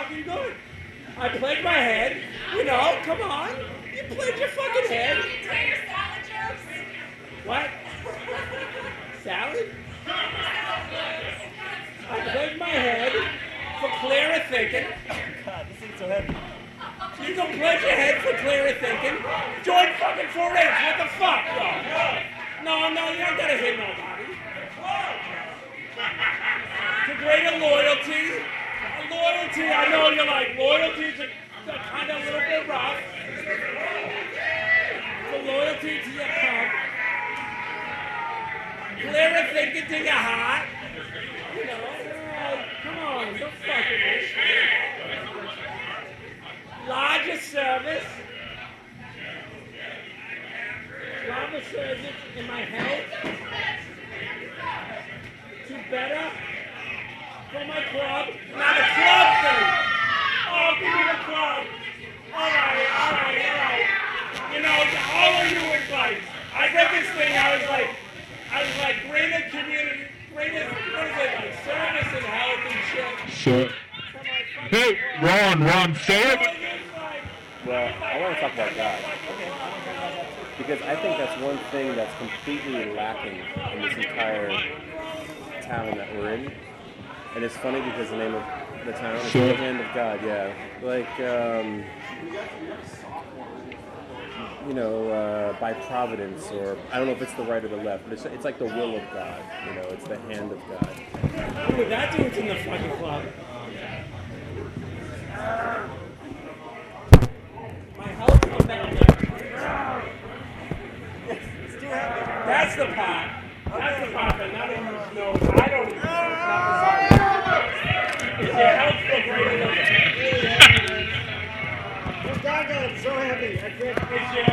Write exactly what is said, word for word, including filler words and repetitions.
fucking good. I played my head. You know, come on. You played your fucking head. Tell your salad jokes. What? Salad? I played my head for clearer thinking. God, this thing's so heavy. You can pledge your head for clearer thinking. Join fucking four H. What the fuck, yo? No, no, you ain't gotta hit nobody. To greater loyalty. Loyalty, I know you're like, loyalty's a, a kind of a little bit rough. The loyalty to your pump. Clearer thinking to your heart. You know, uh, come on, don't fuck with me. Larger service. Larger service in my health. To better for my club. Now the club thing. Oh, give me the club. All right, all right, all right. You know, all of you advice. I read this thing, I was like, I was like, greater community, greater, what is it, like, service and health and shit. Sure. Hey, Ron, Ron, say it. Well, I want to talk about God. Because I think that's one thing that's completely lacking in this entire town that we're in. And it's funny because the name of the town is Sure. the Hand of God, yeah. Like, um, you know, uh, by providence, or I don't know if it's the right or the left, but it's, it's like the will of God, you know, it's the hand of God. Ooh, that dude's in the fucking club. My health come down there. That's the pot. That's the pot that none of you know. I don't even know. It's your health so great enough. This guy got it so heavy. I can't. It's your